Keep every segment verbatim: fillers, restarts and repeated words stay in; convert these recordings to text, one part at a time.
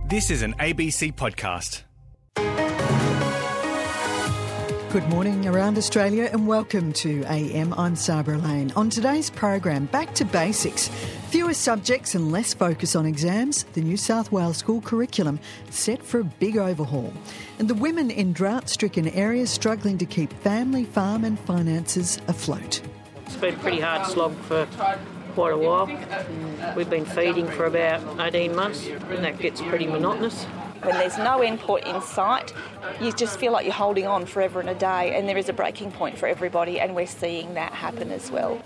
This is an A B C podcast. Good morning around Australia and welcome to A M. I'm Sabra Lane. On today's program, back to basics. Fewer subjects and less focus on exams. The New South Wales school curriculum set for a big overhaul. And the women in drought-stricken areas struggling to keep family, farm and finances afloat. It's been a pretty hard slog for quite a while. We've been feeding for about eighteen months and that gets pretty monotonous. When there's no end point in sight, you just feel like you're holding on forever and a day, and there is a breaking point for everybody, and we're seeing that happen as well.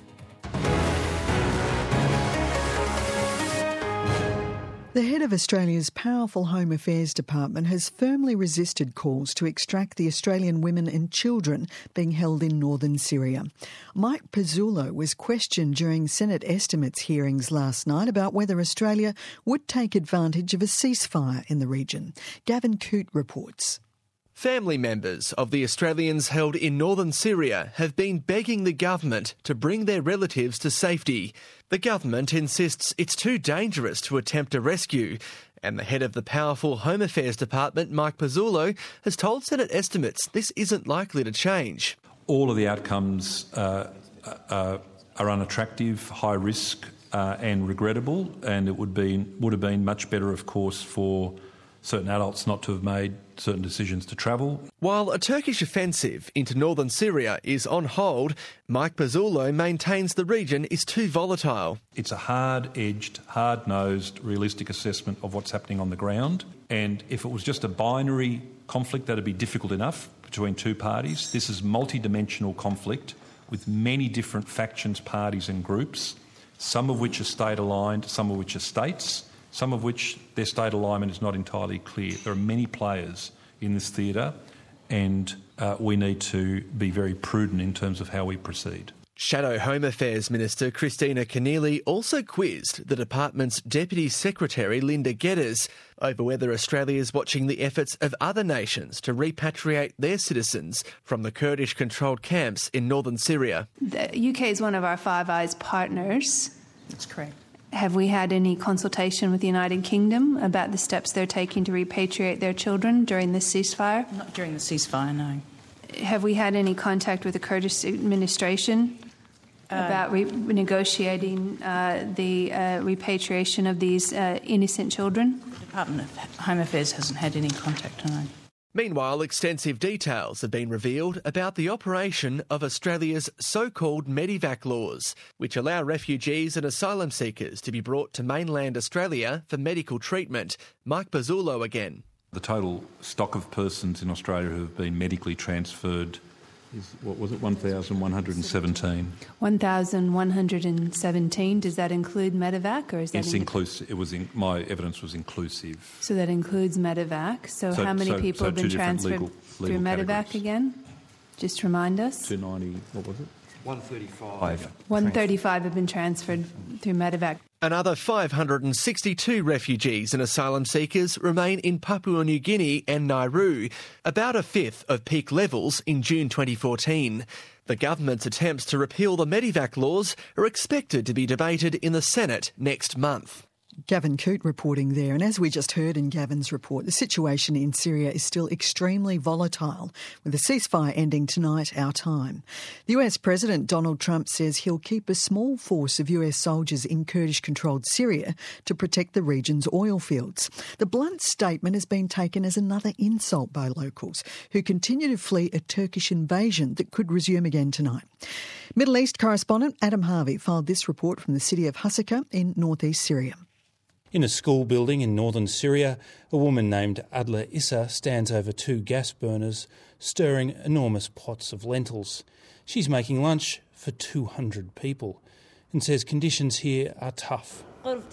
The head of Australia's powerful Home Affairs Department has firmly resisted calls to extract the Australian women and children being held in northern Syria. Mike Pezzullo was questioned during Senate estimates hearings last night about whether Australia would take advantage of a ceasefire in the region. Gavin Coote reports. Family members of the Australians held in northern Syria have been begging the government to bring their relatives to safety. The government insists it's too dangerous to attempt a rescue, and the head of the powerful Home Affairs Department, Mike Pezzullo, has told Senate estimates this isn't likely to change. All of the outcomes uh, uh, are unattractive, high risk uh, and regrettable, and it would be would have been much better, of course, for certain adults not to have made certain decisions to travel. While a Turkish offensive into northern Syria is on hold, Mike Pezzullo maintains the region is too volatile. It's a hard-edged, hard-nosed, realistic assessment of what's happening on the ground. And if it was just a binary conflict, that'd be difficult enough between two parties. This is multi-dimensional conflict with many different factions, parties and groups, some of which are state-aligned, some of which are states, some of which their state alignment is not entirely clear. There are many players in this theatre, and uh, we need to be very prudent in terms of how we proceed. Shadow Home Affairs Minister Christina Keneally also quizzed the department's Deputy Secretary Linda Geddes over whether Australia is watching the efforts of other nations to repatriate their citizens from the Kurdish-controlled camps in northern Syria. The U K is one of our Five Eyes partners. That's correct. Have we had any consultation with the United Kingdom about the steps they're taking to repatriate their children during this ceasefire? Not during the ceasefire, no. Have we had any contact with the Kurdish administration uh, about re- negotiating uh, the uh, repatriation of these uh, innocent children? The Department of Home Affairs hasn't had any contact, no. Meanwhile, extensive details have been revealed about the operation of Australia's so-called Medivac laws, which allow refugees and asylum seekers to be brought to mainland Australia for medical treatment. Mike Pezzullo again. The total stock of persons in Australia who have been medically transferred is, what was it, one thousand one hundred seventeen. one thousand one hundred seventeen. Does that include Medivac, or is that... It's in- inclusive. It was in, my evidence was inclusive. So that includes Medivac. So, so how many so, people so have been transferred legal, legal through Medivac categories. again? Just remind us. two ninety, what was it? one thirty-five. one thirty-five have been transferred through Medivac. Another five hundred sixty-two refugees and asylum seekers remain in Papua New Guinea and Nauru, about a fifth of peak levels in June twenty fourteen. The government's attempts to repeal the Medivac laws are expected to be debated in the Senate next month. Gavin Coote reporting there. And as we just heard in Gavin's report, the situation in Syria is still extremely volatile, with the ceasefire ending tonight, our time. The U S President Donald Trump says he'll keep a small force of U S soldiers in Kurdish-controlled Syria to protect the region's oil fields. The blunt statement has been taken as another insult by locals who continue to flee a Turkish invasion that could resume again tonight. Middle East correspondent Adam Harvey filed this report from the city of Hasaka in northeast Syria. In a school building in northern Syria, a woman named Adla Issa stands over two gas burners, stirring enormous pots of lentils. She's making lunch for two hundred people and says conditions here are tough.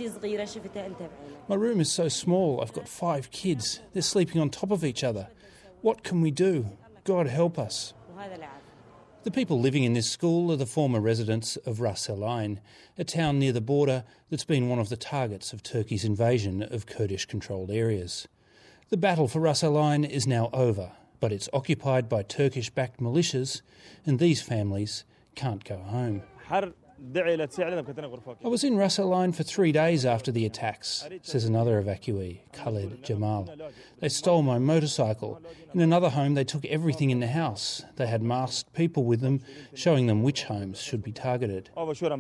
My room is so small, I've got five kids. They're sleeping on top of each other. What can we do? God help us. The people living in this school are the former residents of Ras Al Ain, a town near the border that's been one of the targets of Turkey's invasion of Kurdish-controlled areas. The battle for Ras Al Ain is now over, but it's occupied by Turkish-backed militias, and these families can't go home. I was in Ras Al Ain for three days after the attacks, says another evacuee, Khaled Jamal. They stole my motorcycle. In another home, they took everything in the house. They had masked people with them, showing them which homes should be targeted.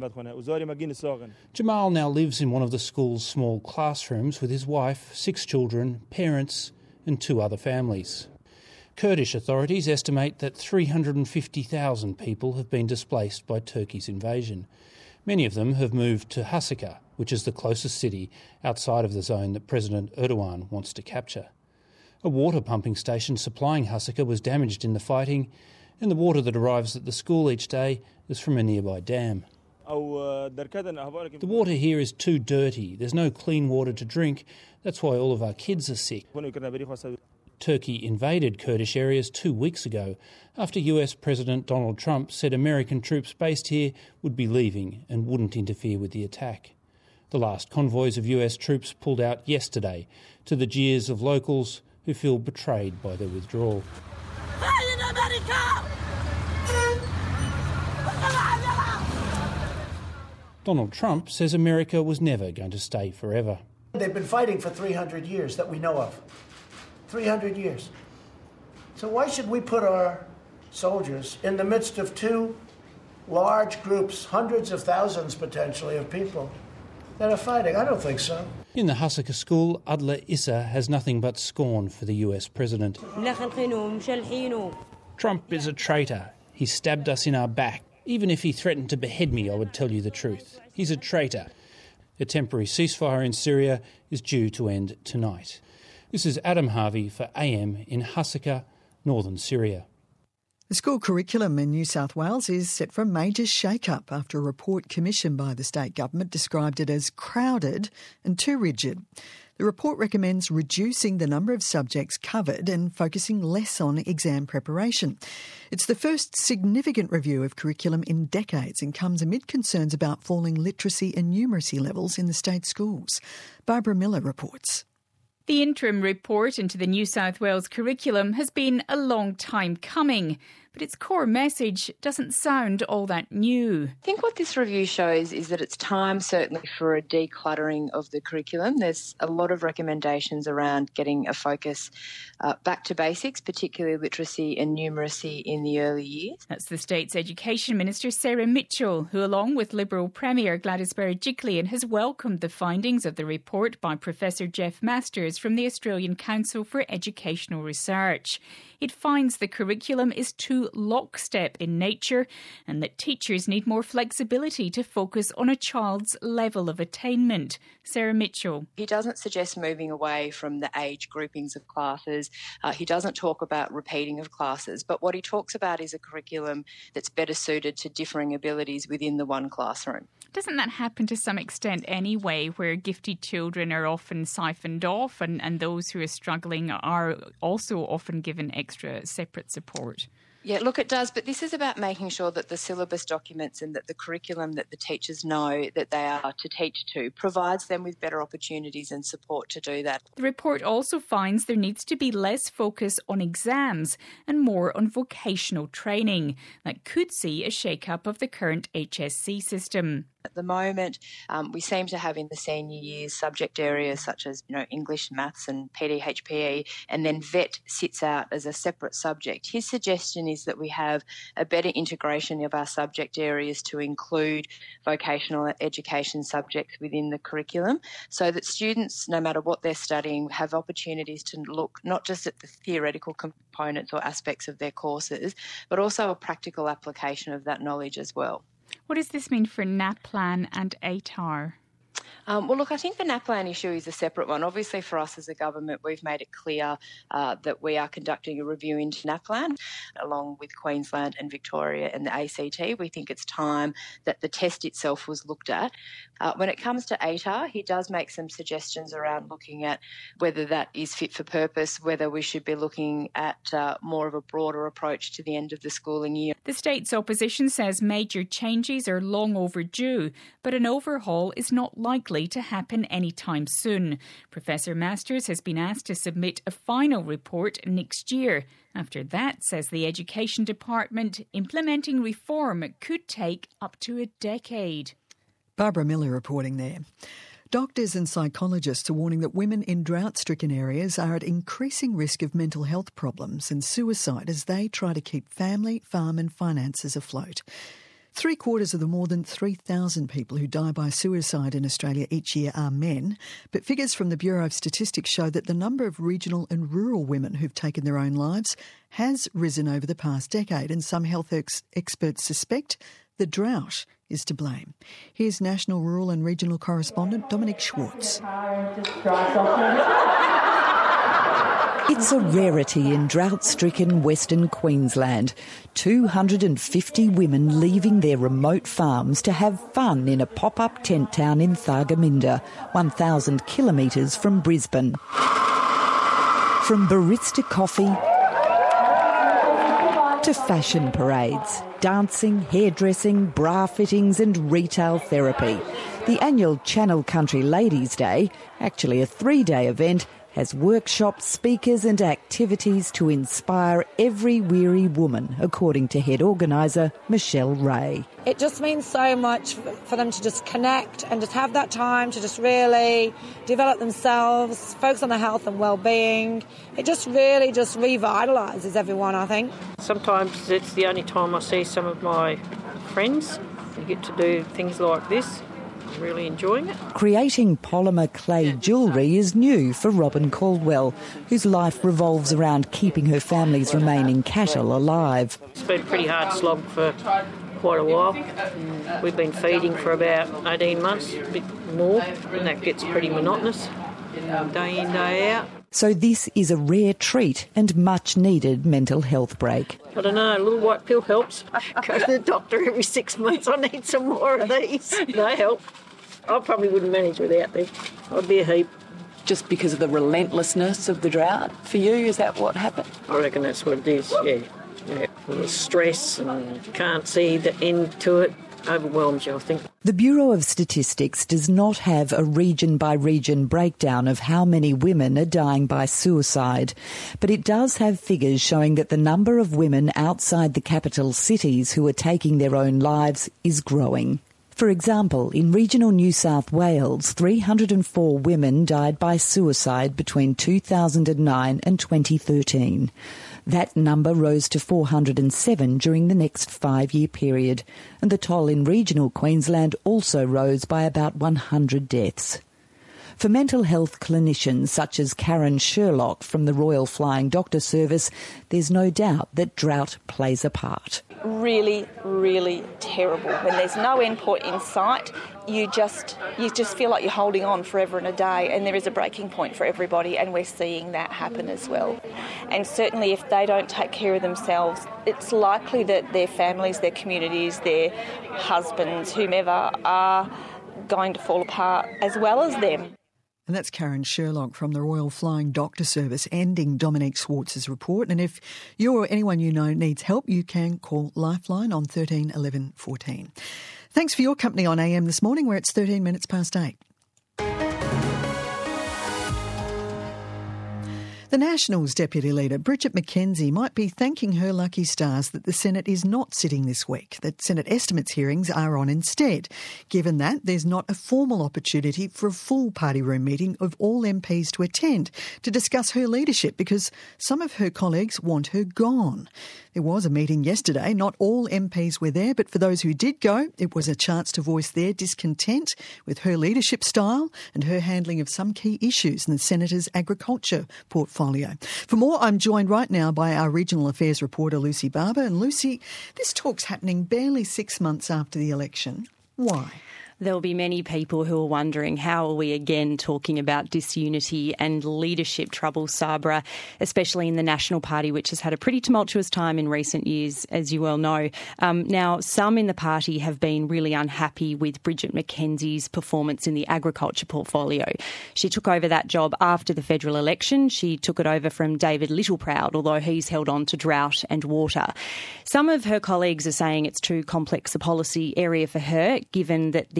Jamal now lives in one of the school's small classrooms with his wife, six children, parents and two other families. Kurdish authorities estimate that three hundred fifty thousand people have been displaced by Turkey's invasion. Many of them have moved to Hasaka, which is the closest city outside of the zone that President Erdogan wants to capture. A water pumping station supplying Hasaka was damaged in the fighting, and the water that arrives at the school each day is from a nearby dam. The water here is too dirty. There's no clean water to drink. That's why all of our kids are sick. Turkey invaded Kurdish areas two weeks ago after U S President Donald Trump said American troops based here would be leaving and wouldn't interfere with the attack. The last convoys of U S troops pulled out yesterday, to the jeers of locals who feel betrayed by their withdrawal. Donald Trump says America was never going to stay forever. They've been fighting for three hundred years that we know of. three hundred years. So why should we put our soldiers in the midst of two large groups, hundreds of thousands potentially of people that are fighting? I don't think so. In the Hasaka school, Adla Issa has nothing but scorn for the U S president. Trump is a traitor. He stabbed us in our back. Even if he threatened to behead me, I would tell you the truth. He's a traitor. A temporary ceasefire in Syria is due to end tonight. This is Adam Harvey for A M in Hasaka, northern Syria. The school curriculum in New South Wales is set for a major shake-up after a report commissioned by the state government described it as crowded and too rigid. The report recommends reducing the number of subjects covered and focusing less on exam preparation. It's the first significant review of curriculum in decades and comes amid concerns about falling literacy and numeracy levels in the state schools. Barbara Miller reports. The interim report into the New South Wales curriculum has been a long time coming, but its core message doesn't sound all that new. I think what this review shows is that it's time certainly for a decluttering of the curriculum. There's a lot of recommendations around getting a focus uh, back to basics, particularly literacy and numeracy in the early years. That's the state's Education Minister Sarah Mitchell, who along with Liberal Premier Gladys Berejiklian has welcomed the findings of the report by Professor Jeff Masters from the Australian Council for Educational Research. It finds the curriculum is too lockstep in nature and that teachers need more flexibility to focus on a child's level of attainment. Sarah Mitchell. He doesn't suggest moving away from the age groupings of classes. Uh, he doesn't talk about repeating of classes, but what he talks about is a curriculum that's better suited to differing abilities within the one classroom. Doesn't that happen to some extent anyway, where gifted children are often siphoned off and, and those who are struggling are also often given extra separate support? Yeah, look, it does, but this is about making sure that the syllabus documents and that the curriculum that the teachers know that they are to teach to provides them with better opportunities and support to do that. The report also finds there needs to be less focus on exams and more on vocational training. That could see a shake-up of the current H S C system. At the moment, um, we seem to have in the senior years subject areas such as, you know, English, maths and P D H P E, and then V E T sits out as a separate subject. His suggestion is that we have a better integration of our subject areas to include vocational education subjects within the curriculum so that students, no matter what they're studying, have opportunities to look not just at the theoretical components or aspects of their courses, but also a practical application of that knowledge as well. What does this mean for NAPLAN and A T A R? Um, well, look, I think the NAPLAN issue is a separate one. Obviously, for us as a government, we've made it clear uh, that we are conducting a review into NAPLAN along with Queensland and Victoria and the A C T. We think it's time that the test itself was looked at. Uh, when it comes to A T A R, he does make some suggestions around looking at whether that is fit for purpose, whether we should be looking at uh, more of a broader approach to the end of the schooling year. The state's opposition says major changes are long overdue, but an overhaul is not likely unlikely to happen anytime soon. Professor Masters has been asked to submit a final report next year. After that, says the Education Department, implementing reform could take up to a decade. Barbara Miller reporting there. Doctors and psychologists are warning that women in drought-stricken areas are at increasing risk of mental health problems and suicide as they try to keep family, farm and finances afloat. Three quarters of the more than three thousand people who die by suicide in Australia each year are men, but figures from the Bureau of Statistics show that the number of regional and rural women who've taken their own lives has risen over the past decade, and some health ex- experts suspect the drought is to blame. Here's National Rural and Regional Correspondent Dominic Schwartz. It's a rarity in drought-stricken Western Queensland. two hundred fifty women leaving their remote farms to have fun in a pop-up tent town in Thargomindah, one thousand kilometres from Brisbane. From barista coffee to fashion parades, dancing, hairdressing, bra fittings and retail therapy. The annual Channel Country Ladies' Day, actually a three-day event, has workshops, speakers and activities to inspire every weary woman, according to head organiser Michelle Ray. It just means so much for them to just connect and just have that time to just really develop themselves, focus on their health and well-being. It just really just revitalises everyone, I think. Sometimes it's the only time I see some of my friends. We get to do things like this. I'm really enjoying it. Creating polymer clay jewellery is new for Robin Caldwell, whose life revolves around keeping her family's remaining cattle alive. It's been a pretty hard slog for quite a while. We've been feeding for about eighteen months, a bit more, and that gets pretty monotonous, day in, day out. So this is a rare treat and much needed mental health break. I don't know, a little white pill helps. Go to the doctor every six months, I need some more of these. They help. I probably wouldn't manage without them. I'd be a heap. Just because of the relentlessness of the drought for you, is that what happened? I reckon that's what it is, yeah. yeah. The stress and can't see the end to it. Overwhelms you, I think. The Bureau of Statistics does not have a region-by-region breakdown of how many women are dying by suicide, but it does have figures showing that the number of women outside the capital cities who are taking their own lives is growing. For example, in regional New South Wales, three hundred four women died by suicide between two thousand nine and twenty thirteen. That number rose to four hundred seven during the next five-year period, and the toll in regional Queensland also rose by about one hundred deaths. For mental health clinicians such as Karen Sherlock from the Royal Flying Doctor Service, there's no doubt that drought plays a part. Really, really terrible. When there's no end point in sight, you just you just feel like you're holding on forever and a day, and there is a breaking point for everybody, and we're seeing that happen as well. And certainly if they don't take care of themselves, it's likely that their families, their communities, their husbands, whomever, are going to fall apart as well as them. And that's Karen Sherlock from the Royal Flying Doctor Service, ending Dominic Schwartz's report. And if you or anyone you know needs help, you can call Lifeline on thirteen eleven fourteen. Thanks for your company on A M this morning, where it's thirteen minutes past eight. The Nationals' Deputy Leader, Bridget McKenzie, might be thanking her lucky stars that the Senate is not sitting this week, that Senate estimates hearings are on instead, given that there's not a formal opportunity for a full party room meeting of all M Ps to attend to discuss her leadership, because some of her colleagues want her gone. There was a meeting yesterday. Not all M Ps were there, but for those who did go, it was a chance to voice their discontent with her leadership style and her handling of some key issues in the Senator's agriculture portfolio. For more, I'm joined right now by our Regional Affairs reporter, Lucy Barber. And Lucy, this talk's happening barely six months after the election. Why? There'll be many people who are wondering, how are we again talking about disunity and leadership trouble, Sabra, especially in the National Party, which has had a pretty tumultuous time in recent years, as you well know. Um, now, some in the party have been really unhappy with Bridget McKenzie's performance in the agriculture portfolio. She took over that job after the federal election. She took it over from David Littleproud, although he's held on to drought and water. Some of her colleagues are saying it's too complex a policy area for her, given that the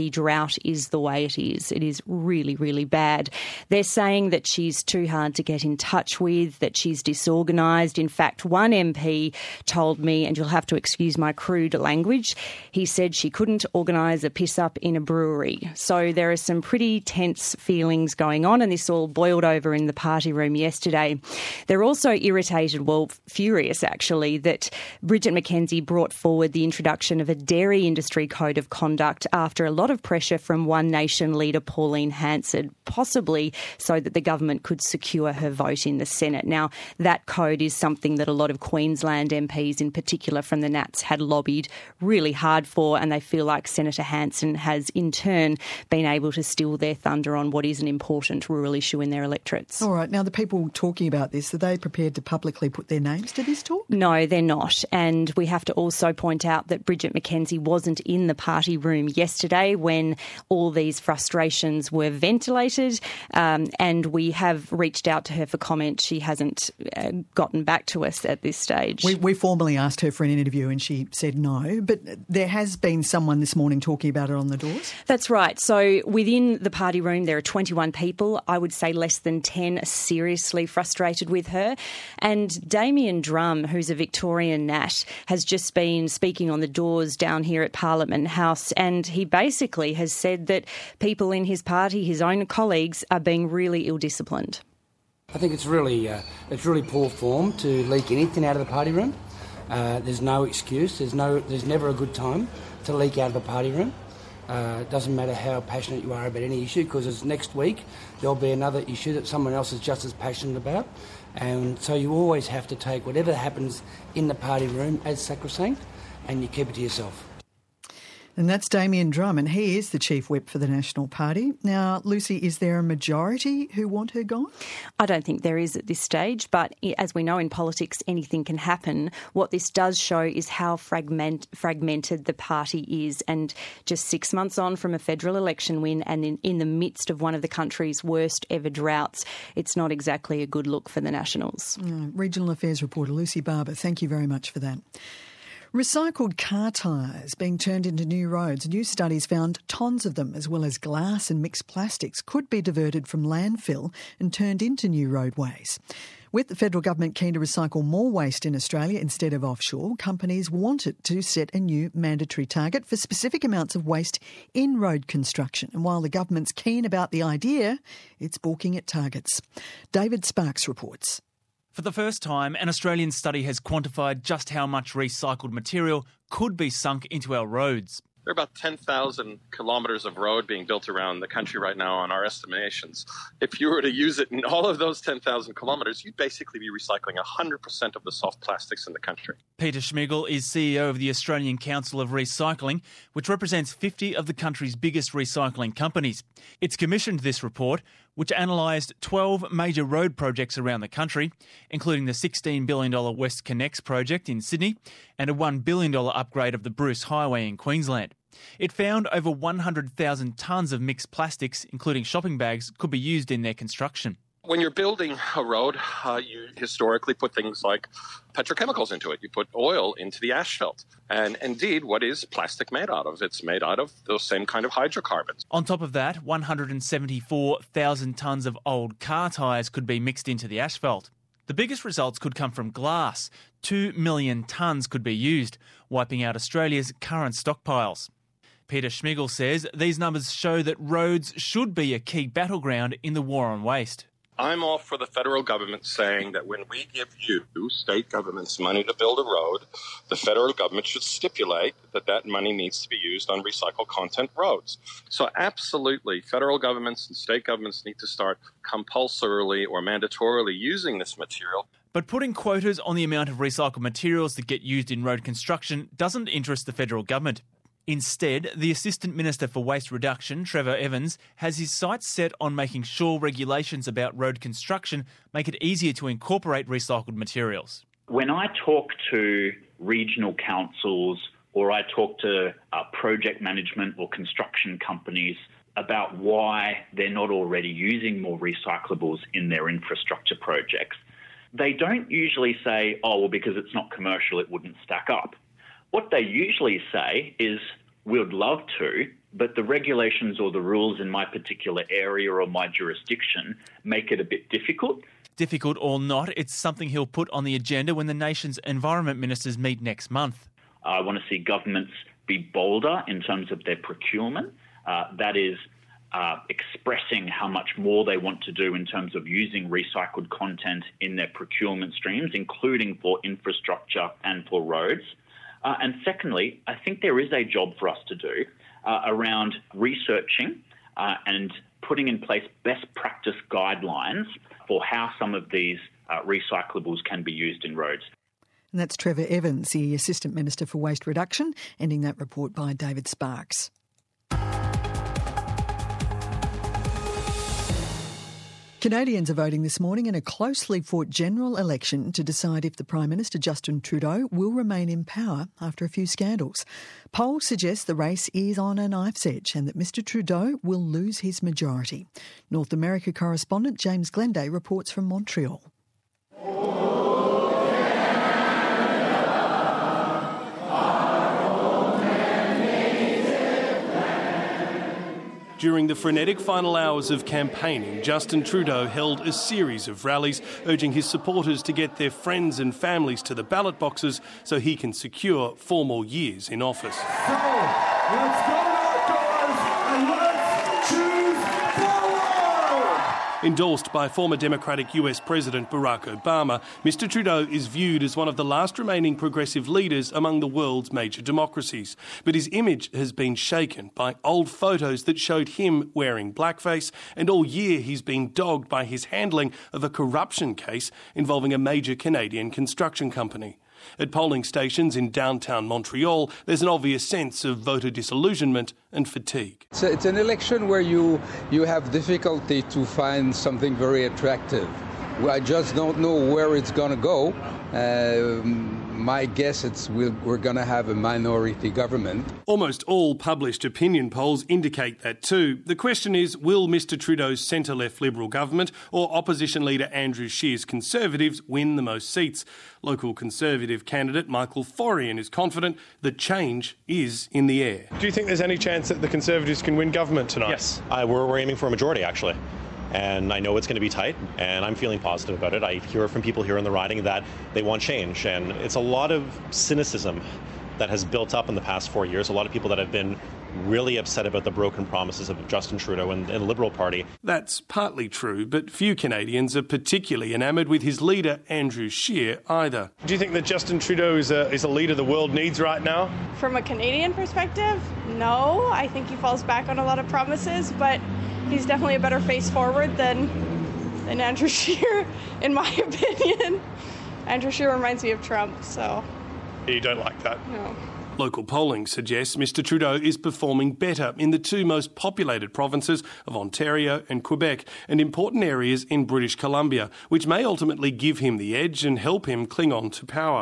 the drought is the way it is. It is really, really bad. They're saying that she's too hard to get in touch with, that she's disorganised. In fact, one M P told me, and you'll have to excuse my crude language, he said she couldn't organise a piss-up in a brewery. So there are some pretty tense feelings going on, and this all boiled over in the party room yesterday. They're also irritated, well, furious actually, that Bridget McKenzie brought forward the introduction of a dairy industry code of conduct after a lot of pressure from One Nation leader Pauline Hanson, possibly so that the government could secure her vote in the Senate. Now, that code is something that a lot of Queensland M Ps, in particular from the Nats, had lobbied really hard for, and they feel like Senator Hanson has in turn been able to steal their thunder on what is an important rural issue in their electorates. All right. Now, the people talking about this, are they prepared to publicly put their names to this talk? No, they're not. And we have to also point out that Bridget McKenzie wasn't in the party room yesterday when all these frustrations were ventilated, um, and we have reached out to her for comment. She hasn't uh, gotten back to us at this stage. We, we formally asked her for an interview and she said no, but there has been someone this morning talking about it on the doors? That's right. So within the party room there are twenty-one people. I would say less than ten are seriously frustrated with her. And Damien Drum, who's a Victorian Nat, has just been speaking on the doors down here at Parliament House, and he basically has said that people in his party, his own colleagues, are being really ill-disciplined. I think it's really uh, it's really poor form to leak anything out of the party room. Uh, there's no excuse. There's no. There's never a good time to leak out of the party room. Uh, it doesn't matter how passionate you are about any issue, because next week there'll be another issue that someone else is just as passionate about. And so you always have to take whatever happens in the party room as sacrosanct, and you keep it to yourself. And that's Damien Drum, and he is the Chief Whip for the National Party. Now, Lucy, is there a majority who want her gone? I don't think there is at this stage, but as we know in politics, anything can happen. What this does show is how fragment, fragmented the party is, and just six months on from a federal election win and in, in the midst of one of the country's worst ever droughts, it's not exactly a good look for the Nationals. Mm, Regional Affairs reporter Lucy Barber, thank you very much for that. Recycled car tyres being turned into new roads. New studies found tons of them, as well as glass and mixed plastics, could be diverted from landfill and turned into new roadways. With the federal government keen to recycle more waste in Australia instead of offshore, companies wanted to set a new mandatory target for specific amounts of waste in road construction. And while the government's keen about the idea, it's balking at targets. David Sparks reports. For the first time, an Australian study has quantified just how much recycled material could be sunk into our roads. There are about ten thousand kilometres of road being built around the country right now on our estimations. If you were to use it in all of those ten thousand kilometres, you'd basically be recycling one hundred percent of the soft plastics in the country. Peter Schmigel is C E O of the Australian Council of Recycling, which represents fifty of the country's biggest recycling companies. It's commissioned this report, which analysed twelve major road projects around the country, including the sixteen billion dollars West Connects project in Sydney and a one billion dollars upgrade of the Bruce Highway in Queensland. It found over one hundred thousand tonnes of mixed plastics, including shopping bags, could be used in their construction. When you're building a road, uh, you historically put things like petrochemicals into it. You put oil into the asphalt. And indeed, what is plastic made out of? It's made out of those same kind of hydrocarbons. On top of that, one hundred seventy-four thousand tonnes of old car tyres could be mixed into the asphalt. The biggest results could come from glass. Two million tonnes could be used, wiping out Australia's current stockpiles. Peter Schmigel says these numbers show that roads should be a key battleground in the war on waste. I'm all for the federal government saying that when we give you, state governments, money to build a road, the federal government should stipulate that that money needs to be used on recycled content roads. So absolutely, federal governments and state governments need to start compulsorily or mandatorily using this material. But putting quotas on the amount of recycled materials that get used in road construction doesn't interest the federal government. Instead, the Assistant Minister for Waste Reduction, Trevor Evans, has his sights set on making sure regulations about road construction make it easier to incorporate recycled materials. When I talk to regional councils or I talk to uh, project management or construction companies about why they're not already using more recyclables in their infrastructure projects, they don't usually say, oh, well, because it's not commercial, it wouldn't stack up. What they usually say is, we'd love to, but the regulations or the rules in my particular area or my jurisdiction make it a bit difficult. Difficult or not, it's something he'll put on the agenda when the nation's environment ministers meet next month. I want to see governments be bolder in terms of their procurement. Uh, that is, uh, expressing how much more they want to do in terms of using recycled content in their procurement streams, including for infrastructure and for roads. Uh, and secondly, I think there is a job for us to do uh, around researching uh, and putting in place best practice guidelines for how some of these uh, recyclables can be used in roads. And that's Trevor Evans, the Assistant Minister for Waste Reduction, ending that report by David Sparks. Canadians are voting this morning in a closely fought general election to decide if the Prime Minister Justin Trudeau will remain in power after a few scandals. Polls suggest the race is on a knife's edge and that Mr Trudeau will lose his majority. North America correspondent James Glenday reports from Montreal. During the frenetic final hours of campaigning, Justin Trudeau held a series of rallies urging his supporters to get their friends and families to the ballot boxes so he can secure four more years in office. So, let's go outdoors and let's choose forward! Endorsed by former Democratic U S President Barack Obama, Mr Trudeau is viewed as one of the last remaining progressive leaders among the world's major democracies. But his image has been shaken by old photos that showed him wearing blackface, and all year he's been dogged by his handling of a corruption case involving a major Canadian construction company. At polling stations in downtown Montreal, there's an obvious sense of voter disillusionment and fatigue. It's, a, it's an election where you, you have difficulty to find something very attractive. I just don't know where it's going to go. Uh, my guess is we'll, we're going to have a minority government. Almost all published opinion polls indicate that too. The question is, will Mr Trudeau's centre-left Liberal government or opposition leader Andrew Scheer's Conservatives win the most seats? Local Conservative candidate Michael Forian is confident that change is in the air. Do you think there's any chance that the Conservatives can win government tonight? Yes, uh, we're, we're aiming for a majority, actually. And I know it's going to be tight, and I'm feeling positive about it. I hear from people here in the riding that they want change, and it's a lot of cynicism that has built up in the past four years. A lot of people that have been really upset about the broken promises of Justin Trudeau and, and the Liberal Party. That's partly true, but few Canadians are particularly enamoured with his leader, Andrew Scheer, either. Do you think that Justin Trudeau is a, is a leader the world needs right now? From a Canadian perspective, no. I think he falls back on a lot of promises, but he's definitely a better face forward than, than Andrew Scheer, in my opinion. Andrew Scheer reminds me of Trump, so... You don't like that? No. Local polling suggests Mr Trudeau is performing better in the two most populated provinces of Ontario and Quebec, and important areas in British Columbia, which may ultimately give him the edge and help him cling on to power.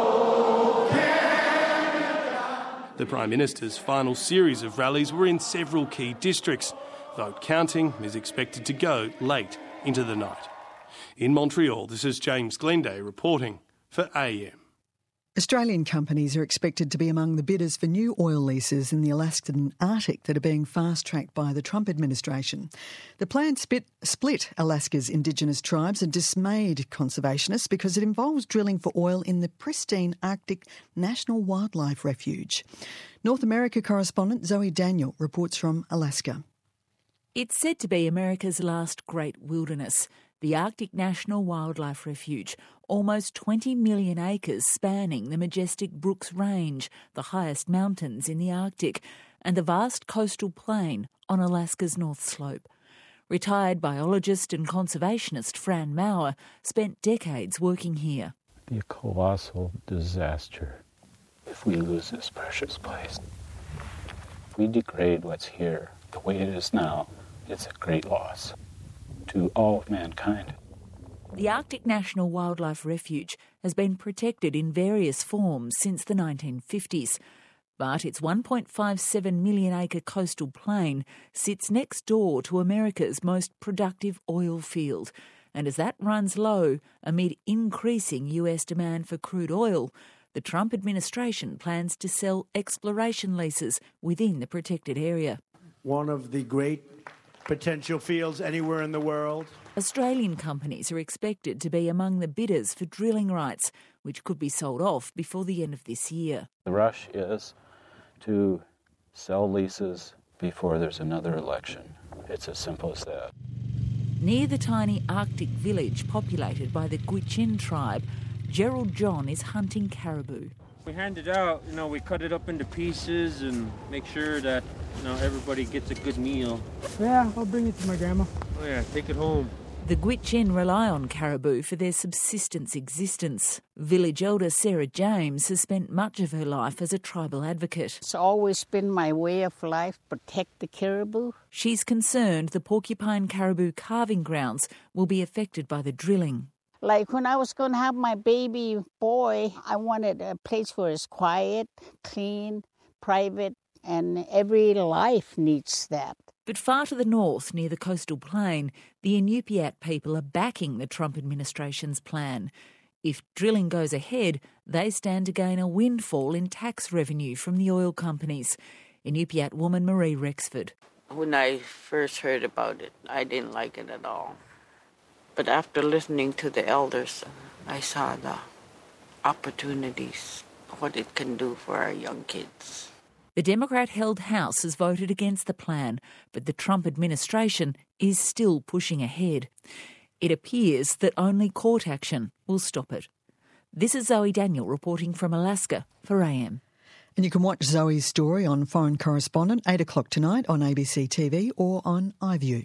The Prime Minister's final series of rallies were in several key districts. Vote counting is expected to go late into the night. In Montreal, this is James Glenday reporting for A M. Australian companies are expected to be among the bidders for new oil leases in the Alaskan Arctic that are being fast-tracked by the Trump administration. The planned split, split Alaska's Indigenous tribes have dismayed conservationists because it involves drilling for oil in the pristine Arctic National Wildlife Refuge. North America correspondent Zoe Daniel reports from Alaska. It's said to be America's last great wilderness, the Arctic National Wildlife Refuge, almost twenty million acres spanning the majestic Brooks Range, the highest mountains in the Arctic, and the vast coastal plain on Alaska's North Slope. Retired biologist and conservationist Fran Mauer spent decades working here. It'd be a colossal disaster if we lose this precious place. If we degrade what's here the way it is now, it's a great loss to all of mankind. The Arctic National Wildlife Refuge has been protected in various forms since the nineteen fifties, but its one point five seven million acre coastal plain sits next door to America's most productive oil field, and as that runs low amid increasing U S demand for crude oil, the Trump administration plans to sell exploration leases within the protected area. One of the great potential fields anywhere in the world. Australian companies are expected to be among the bidders for drilling rights, which could be sold off before the end of this year. The rush is to sell leases before there's another election. It's as simple as that. Near the tiny Arctic village populated by the Gwich'in tribe, Gerald John is hunting caribou. We hand it out, you know, we cut it up into pieces and make sure that, you know, everybody gets a good meal. Yeah, I'll bring it to my grandma. Oh yeah, take it home. The Gwich'in rely on caribou for their subsistence existence. Village elder Sarah James has spent much of her life as a tribal advocate. It's always been my way of life, protect the caribou. She's concerned the Porcupine Caribou calving grounds will be affected by the drilling. Like when I was going to have my baby boy, I wanted a place where it's quiet, clean, private, and every life needs that. But far to the north, near the coastal plain, the Inupiat people are backing the Trump administration's plan. If drilling goes ahead, they stand to gain a windfall in tax revenue from the oil companies. Inupiat woman Marie Rexford. When I first heard about it, I didn't like it at all. But after listening to the elders, I saw the opportunities, what it can do for our young kids. The Democrat-held House has voted against the plan, but the Trump administration is still pushing ahead. It appears that only court action will stop it. This is Zoe Daniel reporting from Alaska for A M. And you can watch Zoe's story on Foreign Correspondent, eight o'clock tonight on A B C T V or on iView.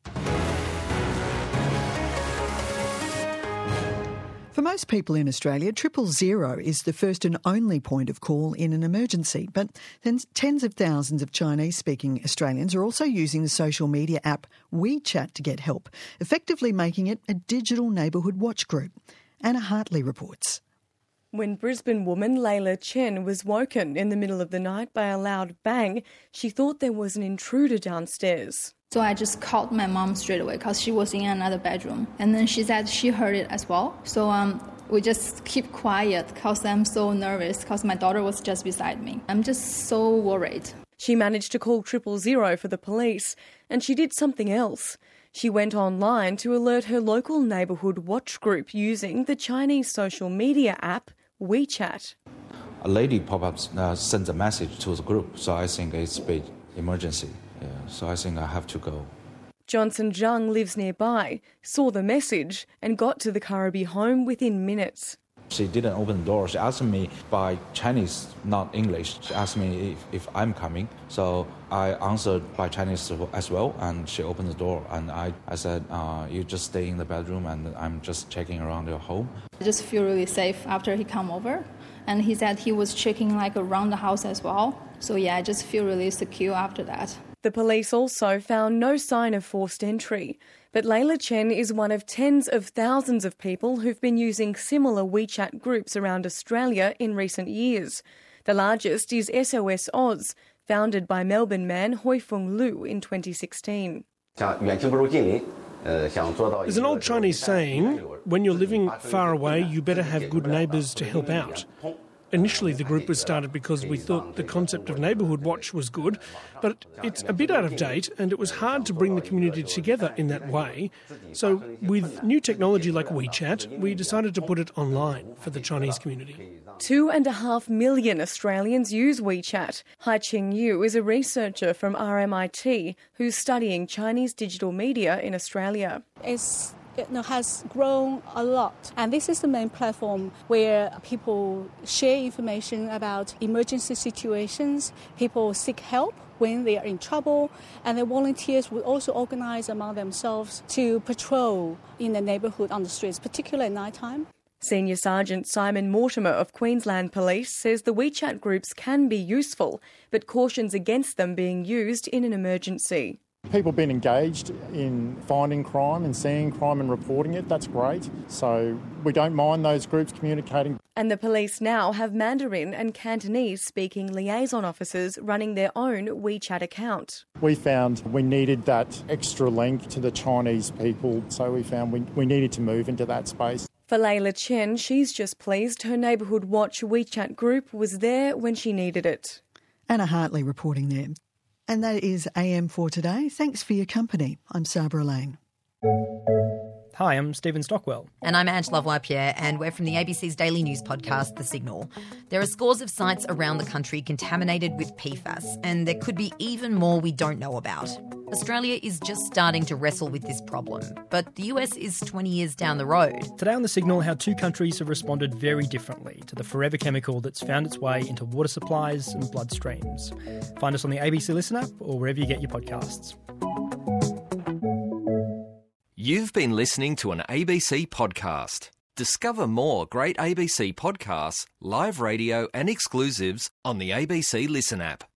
For most people in Australia, triple zero is the first and only point of call in an emergency. But then tens of thousands of Chinese-speaking Australians are also using the social media app WeChat to get help, effectively making it a digital neighbourhood watch group. Anna Hartley reports. When Brisbane woman Layla Chen was woken in the middle of the night by a loud bang, she thought there was an intruder downstairs. So I just called my mom straight away because she was in another bedroom. And then she said she heard it as well. So um, we just keep quiet because I'm so nervous because my daughter was just beside me. I'm just so worried. She managed to call triple zero for the police, and she did something else. She went online to alert her local neighbourhood watch group using the Chinese social media app WeChat. A lady pop-up uh, sends a message to the group, so I think it's a big emergency. Yeah, so I think I have to go. Johnson Zhang lives nearby, saw the message and got to the Karibi home within minutes. She didn't open the door. She asked me by Chinese, not English. She asked me if, if I'm coming. So I answered by Chinese as well, and she opened the door. And I, I said, uh, you just stay in the bedroom and I'm just checking around your home. I just feel really safe after he come over. And he said he was checking like around the house as well. So yeah, I just feel really secure after that. The police also found no sign of forced entry, but Layla Chen is one of tens of thousands of people who've been using similar WeChat groups around Australia in recent years. The largest is S O S Oz, founded by Melbourne man Hoi Fung Lu in twenty sixteen. There's an old Chinese saying, when you're living far away, you better have good neighbours to help out. Initially, the group was started because we thought the concept of neighbourhood watch was good, but it's a bit out of date and it was hard to bring the community together in that way. So with new technology like WeChat, we decided to put it online for the Chinese community. Two and a half million Australians use WeChat. Hai Ching Yu is a researcher from R M I T who's studying Chinese digital media in Australia. It's It has grown a lot. And this is the main platform where people share information about emergency situations, people seek help when they are in trouble, and the volunteers will also organise among themselves to patrol in the neighbourhood on the streets, particularly at night time. Senior Sergeant Simon Mortimer of Queensland Police says the WeChat groups can be useful, but cautions against them being used in an emergency. People being engaged in finding crime and seeing crime and reporting it, that's great. So we don't mind those groups communicating. And the police now have Mandarin and Cantonese speaking liaison officers running their own WeChat account. We found we needed that extra link to the Chinese people, so we found we, we needed to move into that space. For Layla Chen, she's just pleased her Neighbourhood Watch WeChat group was there when she needed it. Anna Hartley reporting there. And that is A M for today. Thanks for your company. I'm Sabra Lane. Hi, I'm Stephen Stockwell. And I'm Ange Lavoie-Pierre, and we're from the A B C's daily news podcast, The Signal. There are scores of sites around the country contaminated with P FAS, and there could be even more we don't know about. Australia is just starting to wrestle with this problem, but the U S is twenty years down the road. Today on The Signal, how two countries have responded very differently to the forever chemical that's found its way into water supplies and bloodstreams. Find us on the A B C Listen app or wherever you get your podcasts. You've been listening to an A B C podcast. Discover more great A B C podcasts, live radio and exclusives on the A B C Listen app.